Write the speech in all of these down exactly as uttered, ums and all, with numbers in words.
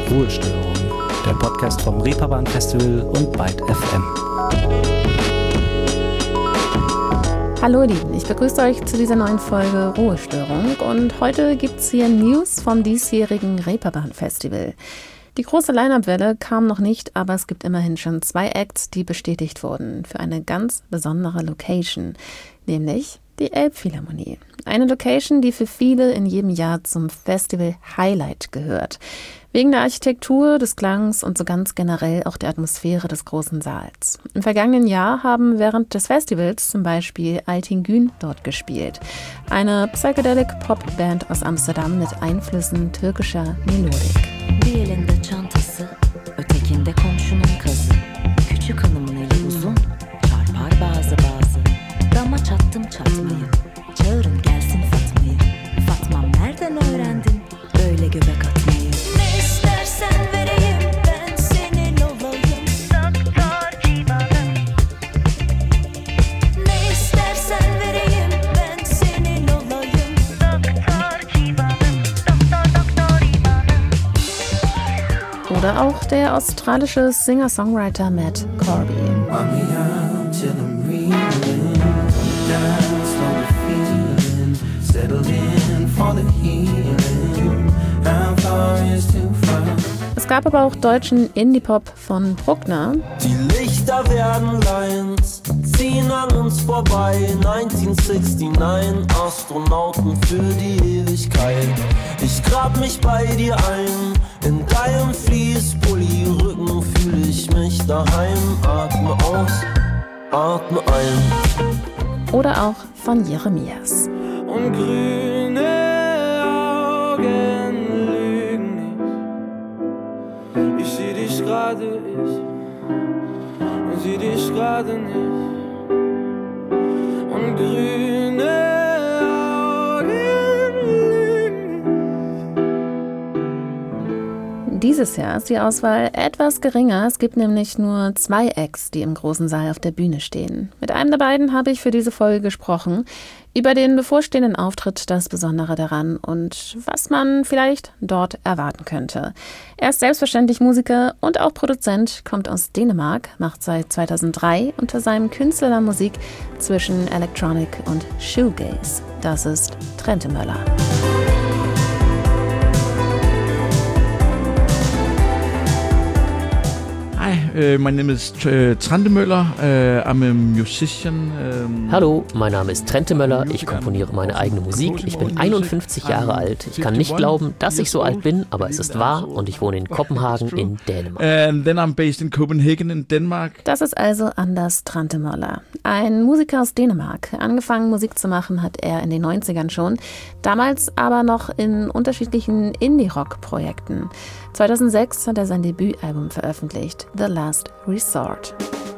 Ruhestörung, der Podcast vom Reeperbahn Festival und Byte F M. Hallo ihr Lieben, ich begrüße euch zu dieser neuen Folge Ruhestörung und heute gibt's hier News vom diesjährigen Reeperbahn Festival. Die große Line-Up-Welle kam noch nicht, aber es gibt immerhin schon zwei Acts, die bestätigt wurden für eine ganz besondere Location, nämlich die Elbphilharmonie. Eine Location, die für viele in jedem Jahr zum Festival-Highlight gehört. Wegen der Architektur, des Klangs und so ganz generell auch der Atmosphäre des großen Saals. Im vergangenen Jahr haben während des Festivals zum Beispiel Aytekin dort gespielt. Eine Psychedelic-Pop-Band aus Amsterdam mit Einflüssen türkischer Melodik. Bir elinde çantası, ötekinde komşunun kazı. Küçük hanımın eli uzun, çarpar bazı bazı. Dama çattım çatmayı, çağırın gelsin Fatma'yı. Fatmam nereden öğrendin böyle göbek atmayı? Ne istersen vereyim ben senin olayım. Doktor civanım. Ne istersen vereyim ben senin olayım. Doktor civanım. Doktor doktor civanım. Oder auch der australische Singer-Songwriter Matt Corby. Es gab aber auch deutschen Indie-Pop von Bruckner. Die Lichter werden Lines, ziehen an uns vorbei. neunzehnhundertneunundsechzig, Astronauten für die Ewigkeit. Ich grab mich bei dir ein, in deinem Fließpulli-Rücken fühle ich mich daheim. Atme aus, atme ein. Oder auch von Jeremias. Und grüne Augen lügen nicht. Ich seh dich gerade, ich und seh dich gerade nicht. Und grüne Augen lügen nicht. Dieses Jahr ist die Auswahl etwas geringer. Es gibt nämlich nur zwei Acts, die im großen Saal auf der Bühne stehen. Mit einem der beiden habe ich für diese Folge gesprochen. Über den bevorstehenden Auftritt, das Besondere daran und was man vielleicht dort erwarten könnte. Er ist selbstverständlich Musiker und auch Produzent, kommt aus Dänemark, macht seit zweitausenddrei unter seinem Künstlernamen Musik zwischen Electronic und Shoegaze. Das ist Trentemøller. Hi, uh, my name is uh, Trentemøller. Uh, I'm a musician. Um Hallo, mein Name ist Trentemøller. Ich komponiere meine eigene Musik. Ich bin einundfünfzig Jahre alt. Ich kann nicht glauben, dass ich so alt bin, aber es ist wahr und ich wohne in Kopenhagen in Dänemark. And then I'm based in Copenhagen in Denmark. Das ist also Anders Trentemøller, ein Musiker aus Dänemark. Angefangen Musik zu machen hat er in den neunzigern schon, damals aber noch in unterschiedlichen Indie-Rock-Projekten. zweitausendsechs hat er sein Debütalbum veröffentlicht, The Last Resort.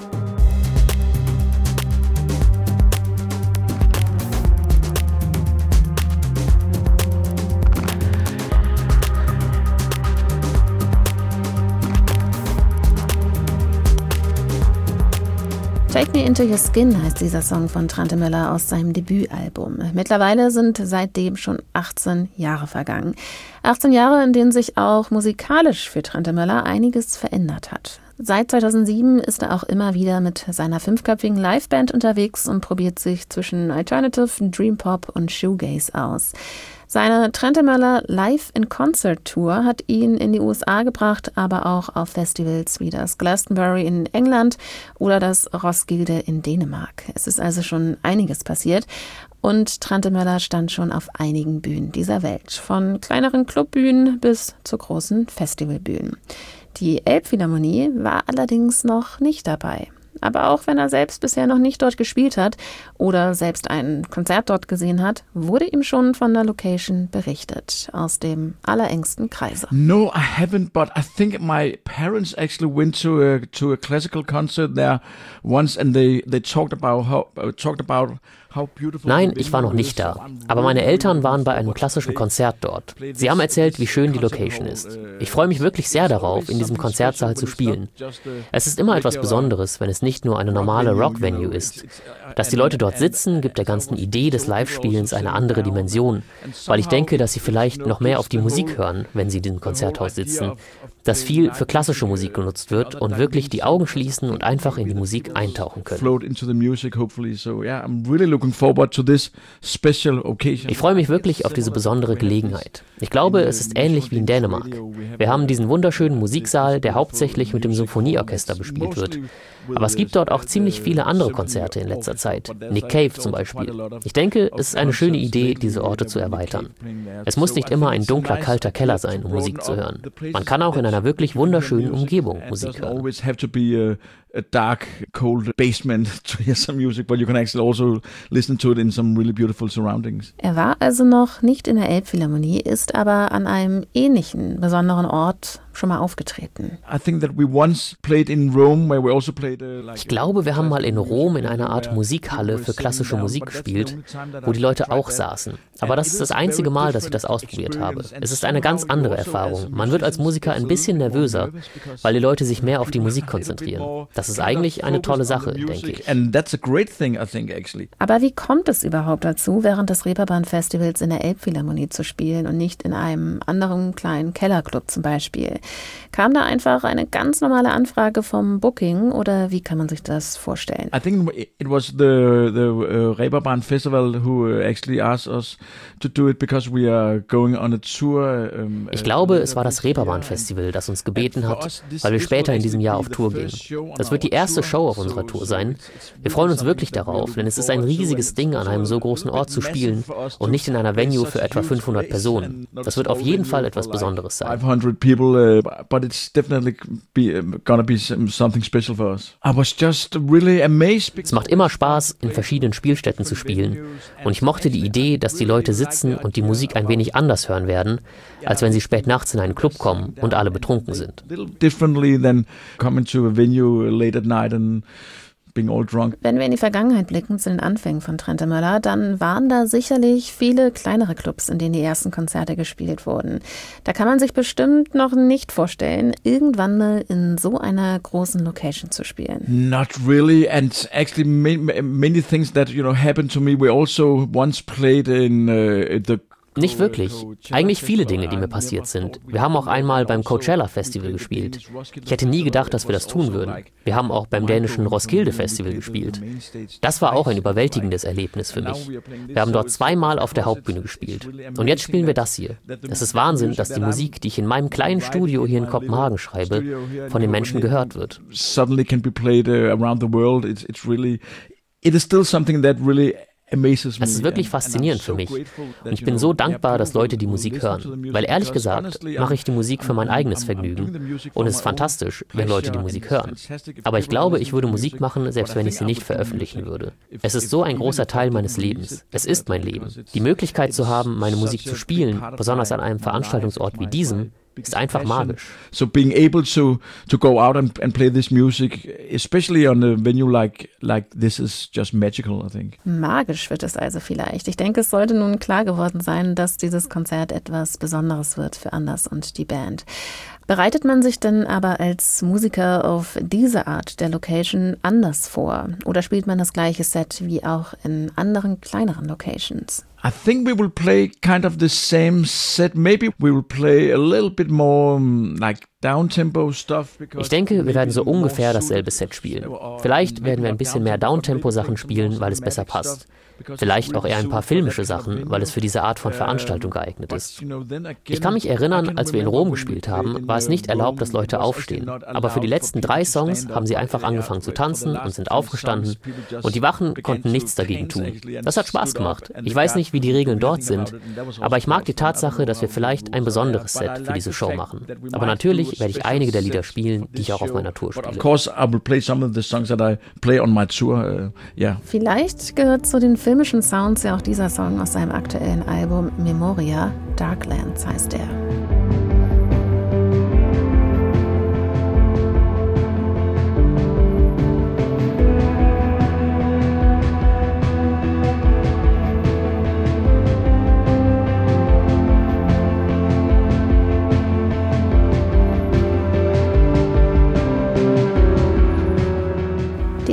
Take Me Into Your Skin heißt dieser Song von Trentemøller aus seinem Debütalbum. Mittlerweile sind seitdem schon achtzehn Jahre vergangen. achtzehn Jahre, in denen sich auch musikalisch für Trentemøller einiges verändert hat. Seit zweitausendsieben ist er auch immer wieder mit seiner fünfköpfigen Liveband unterwegs und probiert sich zwischen Alternative, Dream Pop und Shoegaze aus. Seine Trentemøller Live-in-Concert-Tour hat ihn in die U S A gebracht, aber auch auf Festivals wie das Glastonbury in England oder das Roskilde in Dänemark. Es ist also schon einiges passiert und Trentemøller stand schon auf einigen Bühnen dieser Welt, von kleineren Clubbühnen bis zu großen Festivalbühnen. Die Elbphilharmonie war allerdings noch nicht dabei. Aber auch wenn er selbst bisher noch nicht dort gespielt hat oder selbst ein Konzert dort gesehen hat, wurde ihm schon von der Location berichtet, aus dem allerengsten Kreise. No, I haven't, but I think my parents actually went to a to a classical concert there once, and they they talked about how uh, talked about Nein, ich war noch nicht da. Aber meine Eltern waren bei einem klassischen Konzert dort. Sie haben erzählt, wie schön die Location ist. Ich freue mich wirklich sehr darauf, in diesem Konzertsaal zu spielen. Es ist immer etwas Besonderes, wenn es nicht nur eine normale Rock-Venue ist. Dass die Leute dort sitzen, gibt der ganzen Idee des Live-Spielens eine andere Dimension, weil ich denke, dass sie vielleicht noch mehr auf die Musik hören, wenn sie in dem Konzerthaus sitzen, dass viel für klassische Musik genutzt wird und wirklich die Augen schließen und einfach in die Musik eintauchen können. Ich freue mich wirklich auf diese besondere Gelegenheit. Ich glaube, es ist ähnlich wie in Dänemark. Wir haben diesen wunderschönen Musiksaal, der hauptsächlich mit dem Symphonieorchester bespielt wird. Aber es gibt dort auch ziemlich viele andere Konzerte in letzter Zeit. Nick Cave zum Beispiel. Ich denke, es ist eine schöne Idee, diese Orte zu erweitern. Es muss nicht immer ein dunkler, kalter Keller sein, um Musik zu hören. Man kann auch in einer wirklich wunderschönen Umgebung Musik hören. A dark, cold basement to hear some music, but you can actually also listen to it in some really beautiful surroundings. Er war also noch nicht in der Elbphilharmonie, ist aber an einem ähnlichen, besonderen Ort schon mal aufgetreten. Ich glaube, wir haben mal in Rom in einer Art Musikhalle für klassische Musik gespielt, wo die Leute auch saßen. Aber das ist das einzige Mal, dass ich das ausprobiert habe. Es ist eine ganz andere Erfahrung. Man wird als Musiker ein bisschen nervöser, weil die Leute sich mehr auf die Musik konzentrieren. Das ist eigentlich eine tolle Sache, denke ich. Aber wie kommt es überhaupt dazu, während des Reeperbahn-Festivals in der Elbphilharmonie zu spielen und nicht in einem anderen kleinen Kellerclub zum Beispiel? Kam da einfach eine ganz normale Anfrage vom Booking oder wie kann man sich das vorstellen? I think it was the the uh, Reeperbahn Festival who actually asked us to do it because we are going on a tour. Um, ich glaube, es war das Reeperbahn Festival, das uns gebeten hat, weil wir später in diesem Jahr auf Tour gehen. Das wird die erste Show auf unserer Tour sein. Wir freuen uns wirklich darauf, denn es ist ein riesiges Ding, an einem so großen Ort zu spielen und nicht in einer Venue für etwa fünfhundert Personen. Das wird auf jeden Fall etwas Besonderes sein. But it's definitely be, gonna be something special for us. I was just really amazed. Es macht immer Spaß, in verschiedenen Spielstätten zu spielen. Und ich mochte die Idee, dass die Leute sitzen und die Musik ein wenig anders hören werden, als wenn sie spät nachts in einen Club kommen und alle betrunken sind. Differently than coming to a venue late at night and being all drunk. Wenn wir in die Vergangenheit blicken, zu den Anfängen von Trentemøller, dann waren da sicherlich viele kleinere Clubs, in denen die ersten Konzerte gespielt wurden. Da kann man sich bestimmt noch nicht vorstellen, irgendwann mal in so einer großen Location zu spielen. Not really, and actually many, many things that you know happened to me. We also once played in uh, the Nicht wirklich. Eigentlich viele Dinge, die mir passiert sind. Wir haben auch einmal beim Coachella Festival gespielt. Ich hätte nie gedacht, dass wir das tun würden. Wir haben auch beim dänischen Roskilde Festival gespielt. Das war auch ein überwältigendes Erlebnis für mich. Wir haben dort zweimal auf der Hauptbühne gespielt. Und jetzt spielen wir das hier. Es ist Wahnsinn, dass die Musik, die ich in meinem kleinen Studio hier in Kopenhagen schreibe, von den Menschen gehört wird. Suddenly can be played around the world. It's it's really it is still something that really Es ist wirklich faszinierend für mich und ich bin so dankbar, dass Leute die Musik hören, weil ehrlich gesagt mache ich die Musik für mein eigenes Vergnügen und es ist fantastisch, wenn Leute die Musik hören. Aber ich glaube, ich würde Musik machen, selbst wenn ich sie nicht veröffentlichen würde. Es ist so ein großer Teil meines Lebens. Es ist mein Leben. Die Möglichkeit zu haben, meine Musik zu spielen, besonders an einem Veranstaltungsort wie diesem, ist einfach magisch. So being able to to go out and, and play this music, especially on a venue like like this, is just magical, I think. Magisch wird es also vielleicht. Ich denke, es sollte nun klar geworden sein, dass dieses Konzert etwas Besonderes wird für Anders und die Band. Bereitet man sich denn aber als Musiker auf diese Art der Location anders vor? Oder spielt man das gleiche Set wie auch in anderen, kleineren Locations? I think we will play kind of the same set. Maybe we will play a little bit more um, like downtempo stuff. Ich denke, wir werden so ungefähr dasselbe Set spielen. Vielleicht werden wir ein bisschen mehr Downtempo-Sachen spielen, weil es besser passt. Vielleicht auch eher ein paar filmische Sachen, weil es für diese Art von Veranstaltung geeignet ist. Ich kann mich erinnern, als wir in Rom gespielt haben, war es nicht erlaubt, dass Leute aufstehen. Aber für die letzten drei Songs haben sie einfach angefangen zu tanzen und sind aufgestanden und die Wachen konnten nichts dagegen tun. Das hat Spaß gemacht. Ich weiß nicht, wie die Regeln dort sind, aber ich mag die Tatsache, dass wir vielleicht ein besonderes Set für diese Show machen. Aber natürlich werde ich einige der Lieder spielen, die ich auch auf meiner Tour spiele. Vielleicht gehört zu den filmischen Sounds ja auch dieser Song aus seinem aktuellen Album Memoria, Darklands heißt er.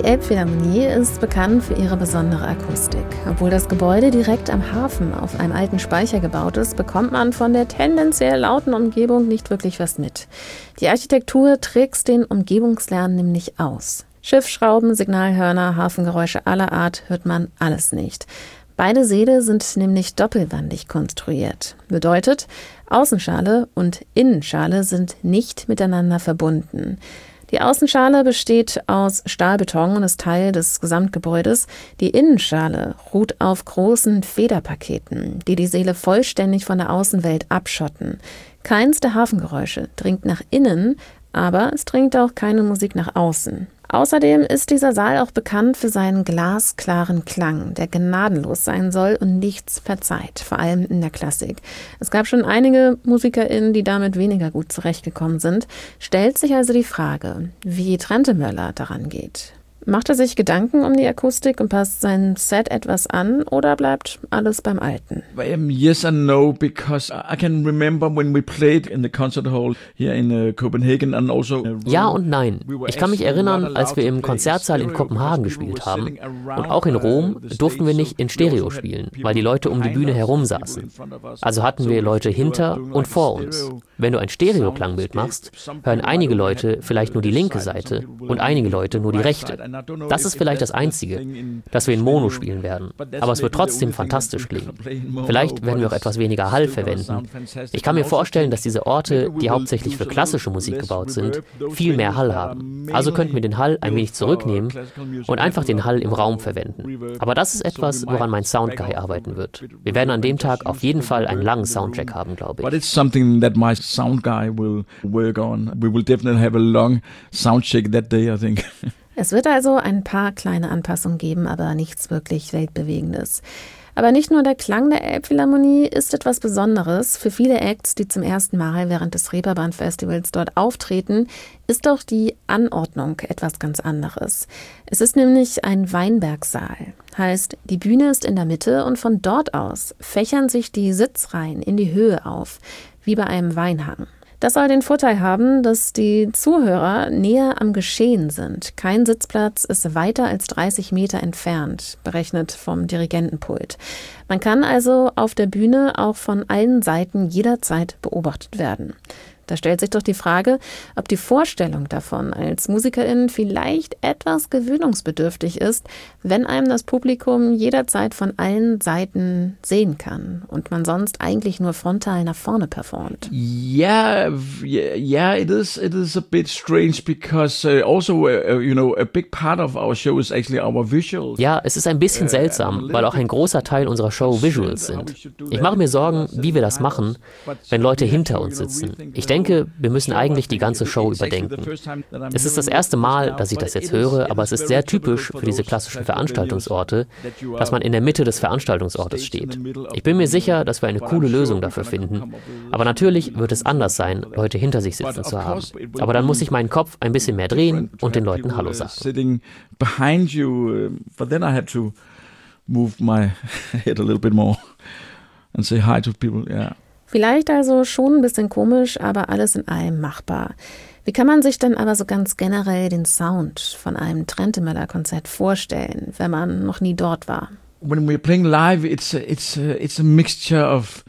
Elbphilharmonie ist bekannt für ihre besondere Akustik. Obwohl das Gebäude direkt am Hafen auf einem alten Speicher gebaut ist, bekommt man von der tendenziell lauten Umgebung nicht wirklich was mit. Die Architektur trickst den Umgebungslärm nämlich aus. Schiffsschrauben, Signalhörner, Hafengeräusche aller Art hört man alles nicht. Beide Säle sind nämlich doppelwandig konstruiert. Bedeutet, Außenschale und Innenschale sind nicht miteinander verbunden. Die Außenschale besteht aus Stahlbeton und ist Teil des Gesamtgebäudes. Die Innenschale ruht auf großen Federpaketen, die die Säle vollständig von der Außenwelt abschotten. Keins der Hafengeräusche dringt nach innen, aber es dringt auch keine Musik nach außen. Außerdem ist dieser Saal auch bekannt für seinen glasklaren Klang, der gnadenlos sein soll und nichts verzeiht, vor allem in der Klassik. Es gab schon einige MusikerInnen, die damit weniger gut zurechtgekommen sind. Stellt sich also die Frage, wie Trentemøller daran geht. Macht er sich Gedanken um die Akustik und passt sein Set etwas an oder bleibt alles beim Alten? Um, yes and no, because I can remember when we played in the concert hall here in uh, Copenhagen and also Ja und nein. Ich kann mich erinnern, als wir im Konzertsaal in Kopenhagen gespielt haben und auch in Rom durften wir nicht in Stereo spielen, weil die Leute um die Bühne herum saßen. Also hatten wir Leute hinter und vor uns. Wenn du ein Stereo-Klangbild machst, hören einige Leute vielleicht nur die linke Seite und einige Leute nur die rechte. Das ist vielleicht das Einzige, dass wir in Mono spielen werden. Aber es wird trotzdem fantastisch klingen. Vielleicht werden wir auch etwas weniger Hall verwenden. Ich kann mir vorstellen, dass diese Orte, die hauptsächlich für klassische Musik gebaut sind, viel mehr Hall haben. Also könnten wir den Hall ein wenig zurücknehmen und einfach den Hall im Raum verwenden. Aber das ist etwas, woran mein Soundguy arbeiten wird. Wir werden an dem Tag auf jeden Fall einen langen Soundcheck haben, glaube ich. But it's something that my sound guy will work on. We will definitely have a long sound check that day, I think. Es wird also ein paar kleine Anpassungen geben, aber nichts wirklich Weltbewegendes. Aber nicht nur der Klang der Elbphilharmonie ist etwas Besonderes. Für viele Acts, die zum ersten Mal während des Reeperbahn-Festivals dort auftreten, ist auch die Anordnung etwas ganz anderes. Es ist nämlich ein Weinbergsaal. Heißt, die Bühne ist in der Mitte und von dort aus fächern sich die Sitzreihen in die Höhe auf, wie bei einem Weinhang. Das soll den Vorteil haben, dass die Zuhörer näher am Geschehen sind. Kein Sitzplatz ist weiter als dreißig Meter entfernt, berechnet vom Dirigentenpult. Man kann also auf der Bühne auch von allen Seiten jederzeit beobachtet werden. Da stellt sich doch die Frage, ob die Vorstellung davon als Musikerin vielleicht etwas gewöhnungsbedürftig ist, wenn einem das Publikum jederzeit von allen Seiten sehen kann und man sonst eigentlich nur frontal nach vorne performt. Yeah, yeah, it is. It is a bit strange because uh, also, uh, you know, a big part of our show is actually our visuals. Ja, es ist ein bisschen seltsam, weil auch ein großer Teil unserer Show Visuals sind. Ich mache mir Sorgen, wie wir das machen, wenn Leute hinter uns sitzen. Ich denke, Ich denke, wir müssen eigentlich die ganze Show überdenken. Es ist das erste Mal, dass ich das jetzt höre, aber es ist sehr typisch für diese klassischen Veranstaltungsorte, dass man in der Mitte des Veranstaltungsortes steht. Ich bin mir sicher, dass wir eine coole Lösung dafür finden. Aber natürlich wird es anders sein, Leute hinter sich sitzen zu haben. Aber dann muss ich meinen Kopf ein bisschen mehr drehen und den Leuten Hallo sagen. Behind you, but then I had to move my head a little bit more and say hi to people, yeah. Vielleicht also schon ein bisschen komisch, aber alles in allem machbar. Wie kann man sich denn aber so ganz generell den Sound von einem Trentemøller-Konzert vorstellen, wenn man noch nie dort war? When we're playing live, it's a, it's a, it's a mixture of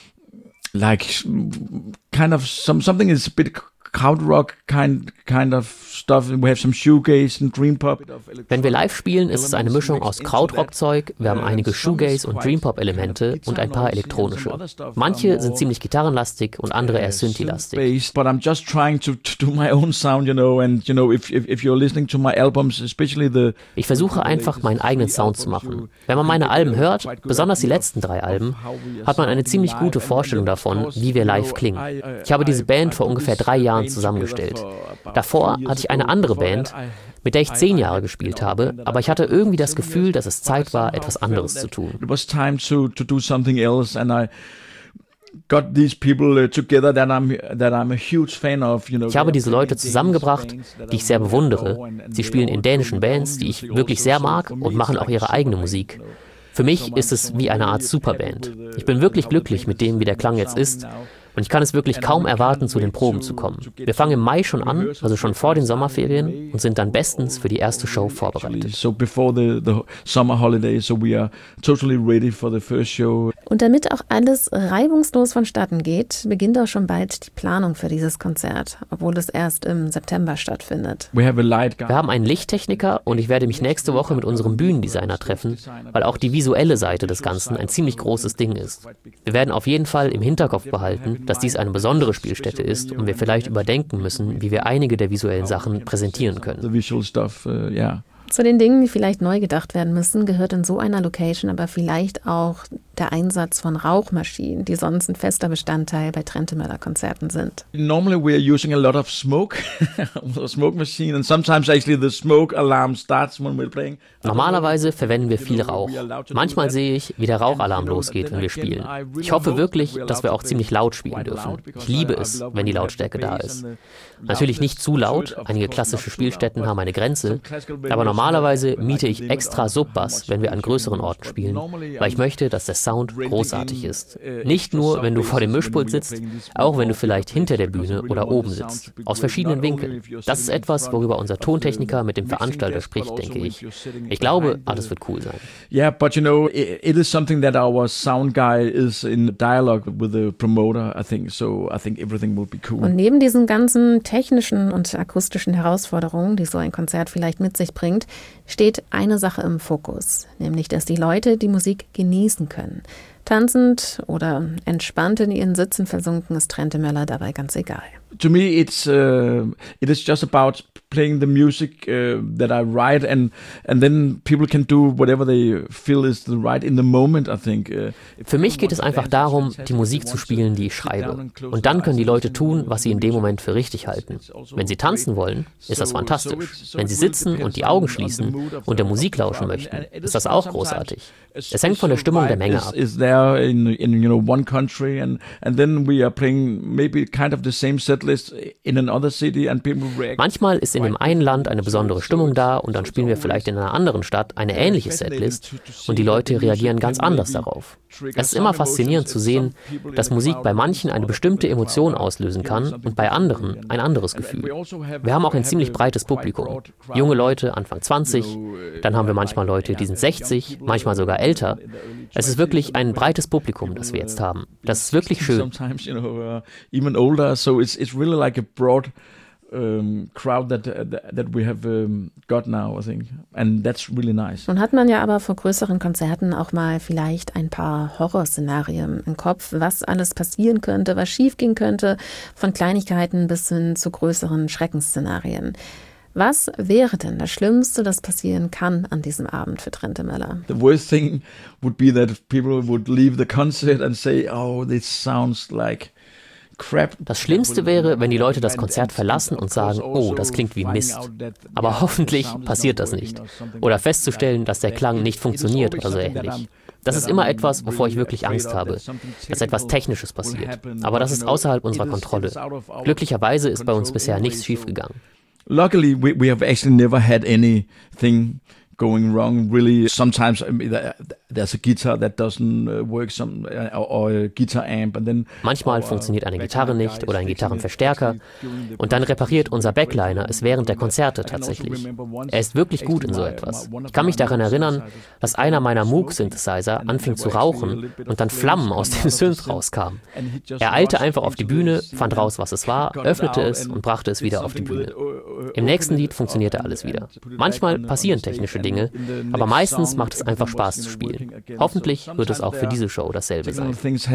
like kind of some something is a bit krautrock kind kind of stuff. We have some shoegaze and dream pop. Wenn wir live spielen, ist es eine Mischung aus Krautrock-Zeug, wir haben einige Shoegaze und Dream Pop Elemente und ein paar elektronische. Manche sind ziemlich gitarrenlastig und andere eher synthi-lastig. But I'm just trying to, to do my own sound, you know, and you know, if if, if you're listening to my albums, especially the Ich versuche einfach meinen eigenen Sound zu machen. Wenn man meine Alben hört, besonders die letzten drei Alben, hat man eine ziemlich gute Vorstellung davon, wie wir live klingen. Ich habe diese Band vor ungefähr drei Jahren zusammengestellt. Davor hatte ich eine andere Band, mit der ich zehn Jahre gespielt habe, aber ich hatte irgendwie das Gefühl, dass es Zeit war, etwas anderes zu tun. It was time to to do something else, and I got these people together that I'm that I'm a huge fan of, you know. Ich habe diese Leute zusammengebracht, die ich sehr bewundere. Sie spielen in dänischen Bands, die ich wirklich sehr mag und machen auch ihre eigene Musik. Für mich ist es wie eine Art Superband. Ich bin wirklich glücklich mit dem, wie der Klang jetzt ist. Und ich kann es wirklich kaum erwarten, zu den Proben zu kommen. Wir fangen im Mai schon an, also schon vor den Sommerferien, und sind dann bestens für die erste Show vorbereitet. So before the, the summer holidays, so we are totally ready for the first show. Und damit auch alles reibungslos vonstatten geht, beginnt auch schon bald die Planung für dieses Konzert, obwohl es erst im September stattfindet. We have a light guy. Wir haben einen Lichttechniker und ich werde mich nächste Woche mit unserem Bühnendesigner treffen, weil auch die visuelle Seite des Ganzen ein ziemlich großes Ding ist. Wir werden auf jeden Fall im Hinterkopf behalten, dass dies eine besondere Spielstätte ist und wir vielleicht überdenken müssen, wie wir einige der visuellen Sachen präsentieren können. The visual stuff, uh, yeah. Zu den Dingen, die vielleicht neu gedacht werden müssen, gehört in so einer Location aber vielleicht auch der Einsatz von Rauchmaschinen, die sonst ein fester Bestandteil bei Trentemøller-Konzerten sind. Normally we are using a lot of smoke, a smoke machine, and sometimes actually the smoke alarm starts when we're playing. Normalerweise verwenden wir viel Rauch. Manchmal sehe ich, wie der Rauchalarm losgeht, wenn wir spielen. Ich hoffe wirklich, dass wir auch ziemlich laut spielen dürfen. Ich liebe es, wenn die Lautstärke da ist. Natürlich nicht zu laut, einige klassische Spielstätten haben eine Grenze, aber normalerweise miete ich extra Subbass, wenn wir an größeren Orten spielen, weil ich möchte, dass der Sound großartig ist. Nicht nur, wenn du vor dem Mischpult sitzt, auch wenn du vielleicht hinter der Bühne oder oben sitzt, aus verschiedenen Winkeln. Das ist etwas, worüber unser Tontechniker mit dem Veranstalter spricht, denke ich. Ich glaube, alles wird cool sein. Yeah, but you know, it, it is something that our sound guy is in dialogue with the promoter, I think, so I think everything will be cool. Und neben diesen ganzen technischen und akustischen Herausforderungen, die so ein Konzert vielleicht mit sich bringt, steht eine Sache im Fokus, nämlich, dass die Leute die Musik genießen können. Tanzend oder entspannt in ihren Sitzen versunken ist Trentemøller dabei ganz egal. To me, it's uh, it is just about playing the music uh, that I write, and and then people can do whatever they feel is the right in the moment. I think. Uh, Für mich geht es einfach darum, die Musik zu spielen, die ich schreibe. Und dann können die Leute tun, was sie in dem Moment für richtig halten. Wenn sie tanzen wollen, ist das fantastisch. Wenn sie sitzen und die Augen schließen und der Musik lauschen möchten, ist das auch großarßig. Es hängt von der Stimmung der Menge ab. Is there in in you know one country, and and then we are playing maybe kind of the same set list in another city, and people react. Manchmal ist in dem einen Land eine besondere Stimmung da und dann spielen wir vielleicht in einer anderen Stadt eine ähnliche Setlist und die Leute reagieren ganz anders darauf. Es ist immer faszinierend zu sehen, dass Musik bei manchen eine bestimmte Emotion auslösen kann und bei anderen ein anderes Gefühl. Wir haben auch ein ziemlich breites Publikum. Junge Leute, Anfang zwanzig, dann haben wir manchmal Leute, die sind sechzig, manchmal sogar älter. Es ist wirklich ein breites Publikum, das wir jetzt haben. Das ist wirklich schön. Sometimes, you know, uh, even older, so it's it's really like a broad Um, crowd that, uh, that we have um, got now, I think. And that's really nice. Nun hat man ja aber vor größeren Konzerten auch mal vielleicht ein paar Horrorszenarien im Kopf, was alles passieren könnte, was schiefgehen könnte, von Kleinigkeiten bis hin zu größeren Schreckensszenarien. Was wäre denn das Schlimmste, das passieren kann an diesem Abend für Trentemøller? The worst thing would be that people would leave the concert and say, oh, this sounds like Das Schlimmste wäre, wenn die Leute das Konzert verlassen und sagen, oh, das klingt wie Mist. Aber hoffentlich passiert das nicht. Oder festzustellen, dass der Klang nicht funktioniert oder so ähnlich. Das ist immer etwas, wovor ich wirklich Angst habe, dass etwas Technisches passiert. Aber das ist außerhalb unserer Kontrolle. Glücklicherweise ist bei uns bisher nichts schiefgegangen. Luckily, we, we have actually never had anything going wrong. Really, sometimes there's a guitar that doesn't work, some or a guitar amp, and then manchmal funktioniert eine Gitarre nicht oder ein Gitarrenverstärker und dann repariert unser Backliner es während der Konzerte tatsächlich. Er ist wirklich gut in so etwas. Ich kann mich daran erinnern, dass einer meiner Moog-Synthesizer anfing zu rauchen und dann Flammen aus dem Synth rauskamen. Er eilte einfach auf die Bühne, fand raus, was es war, öffnete es und brachte es wieder auf die Bühne. Im nächsten Lied funktionierte alles wieder. Manchmal passieren technische Dinge, aber meistens macht es einfach Spaß zu spielen. Hoffentlich wird es auch für diese Show dasselbe sein.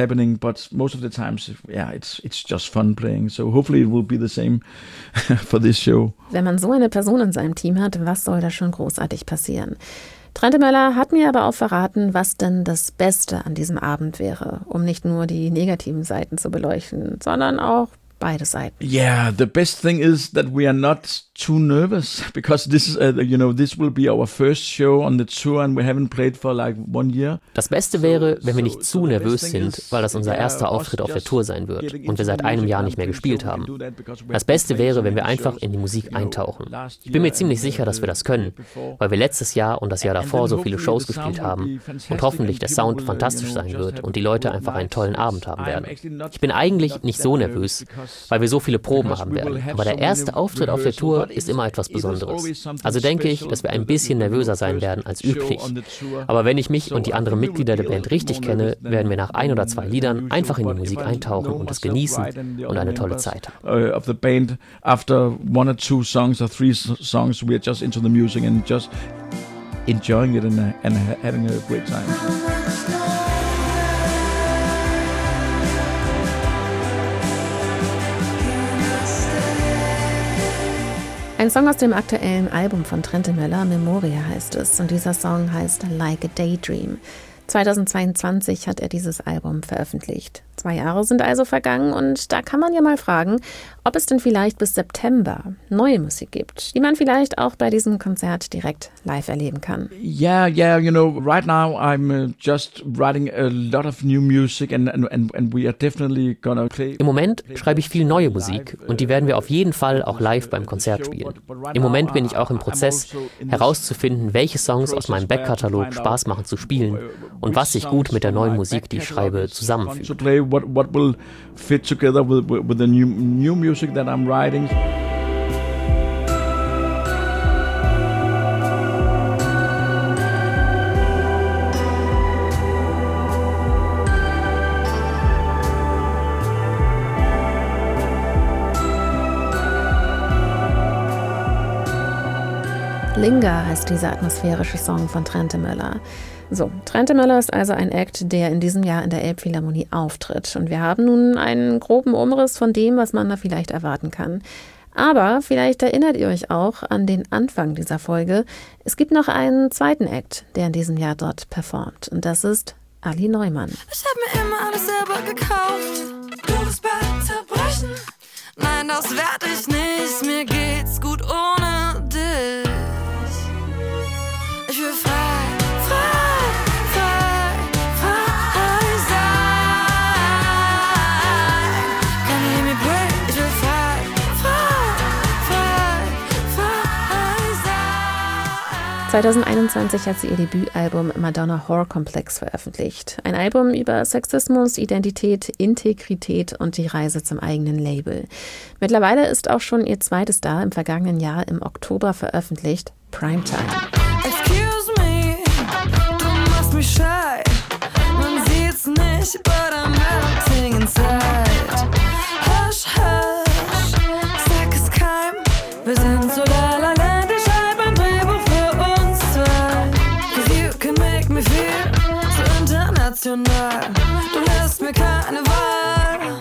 Wenn man so eine Person in seinem Team hat, was soll da schon großartig passieren? Trentemøller hat mir aber auch verraten, was denn das Beste an diesem Abend wäre, um nicht nur die negativen Seiten zu beleuchten, sondern auch beide Seiten. Yeah, the best thing is that we are not too nervous because this is, uh, you know, this will be our first show on the tour and we haven't played for like one year. Das Beste wäre, wenn wir nicht zu nervös sind, weil das unser erster Auftritt auf der Tour sein wird und wir seit einem Jahr nicht mehr gespielt haben. Das Beste wäre, wenn wir einfach in die Musik eintauchen. Ich bin mir ziemlich sicher, dass wir das können, weil wir letztes Jahr und das Jahr davor so viele Shows gespielt haben und hoffentlich der Sound fantastisch sein wird und die Leute einfach einen tollen Abend haben werden. Ich bin eigentlich nicht so nervös, weil wir so viele Proben haben werden, aber der erste Auftritt auf der Tour ist immer etwas Besonderes. Also denke ich, dass wir ein bisschen nervöser sein werden als üblich. Aber wenn ich mich und die anderen Mitglieder der Band richtig kenne, werden wir nach ein oder zwei Liedern einfach in die Musik eintauchen und es genießen und eine tolle Zeit haben. Of the band, after one or two songs or three songs, we are just into the music and just enjoying it and, uh, and having a great time. Ein Song aus dem aktuellen Album von Trente Möller, Memoria heißt es, und dieser Song heißt Like a Daydream. zweitausendzweiundzwanzig hat er dieses Album veröffentlicht. Zwei Jahre sind also vergangen und da kann man ja mal fragen, ob es denn vielleicht bis September neue Musik gibt, die man vielleicht auch bei diesem Konzert direkt live erleben kann. Yeah, yeah, you know, right now I'm uh, just writing a lot of new music and, and, and we are definitely gonna play. Im Moment schreibe ich viel neue Musik und die werden wir auf jeden Fall auch live beim Konzert spielen. Im Moment bin ich auch im Prozess, herauszufinden, welche Songs aus meinem Backkatalog Spaß machen zu spielen und was sich gut mit der neuen Musik, die ich schreibe, zusammenfügt. What what will fit together with with the new new music that I'm writing. Linger heißt dieser atmosphärische Song von Trente Möller. So, Trente Möller ist also ein Act, der in diesem Jahr in der Elbphilharmonie auftritt. Und wir haben nun einen groben Umriss von dem, was man da vielleicht erwarten kann. Aber vielleicht erinnert ihr euch auch an den Anfang dieser Folge. Es gibt noch einen zweiten Act, der in diesem Jahr dort performt. Und das ist Ali Neumann. Ich hab mir immer alles selber gekauft. Du das Bett zerbrechen. Nein, das werd ich nicht. Mir geht's gut ohne dich. Ich will frei. zweitausendeinundzwanzig hat sie ihr Debütalbum Madonna Whore Complex veröffentlicht. Ein Album über Sexismus, Identität, Integrität und die Reise zum eigenen Label. Mittlerweile ist auch schon ihr zweites da im vergangenen Jahr im Oktober veröffentlicht, Primetime. Excuse me, du machst mich shy. Man sieht's nicht, but I'm melting inside. Hush, hush, sag es keinem, wir sind so la la la. Du lässt mir keine Wahl.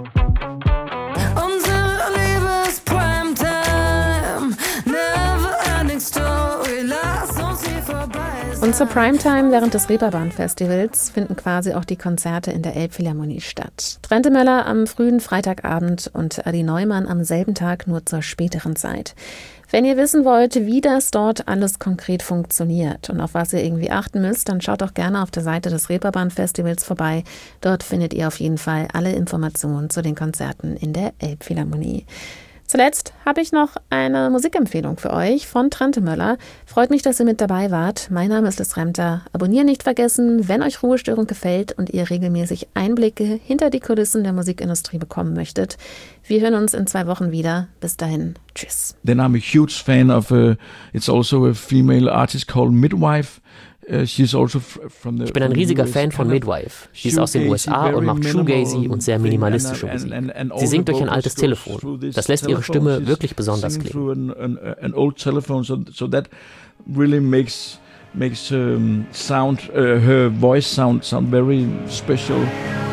Unsere Liebe ist Primetime. Never ending story. Lass uns nie vorbei sein. Und zur Primetime während des Reeperbahn-Festivals finden quasi auch die Konzerte in der Elbphilharmonie statt. Trente Möller am frühen Freitagabend und Ali Neumann am selben Tag, nur zur späteren Zeit. Wenn ihr wissen wollt, wie das dort alles konkret funktioniert und auf was ihr irgendwie achten müsst, dann schaut doch gerne auf der Seite des Reeperbahn-Festivals vorbei. Dort findet ihr auf jeden Fall alle Informationen zu den Konzerten in der Elbphilharmonie. Zuletzt habe ich noch eine Musikempfehlung für euch von Trente Möller. Freut mich, dass ihr mit dabei wart. Mein Name ist Liz Remter. Abonnieren nicht vergessen, wenn euch Ruhestörung gefällt und ihr regelmäßig Einblicke hinter die Kulissen der Musikindustrie bekommen möchtet. Wir hören uns in zwei Wochen wieder. Bis dahin, tschüss. Then I'm a huge fan of, uh, it's also a female artist called Midwife. Uh, she's also from the, ich bin ein riesiger Fan von Midwife. Sie ist aus den U S A und macht Shoegazy und sehr minimalistische Musik. Sie singt durch ein altes Telefon. Das lässt ihre Stimme wirklich besonders klingen. An old telephone, so, so that really makes makes um, sound uh, her voice sound sound very special.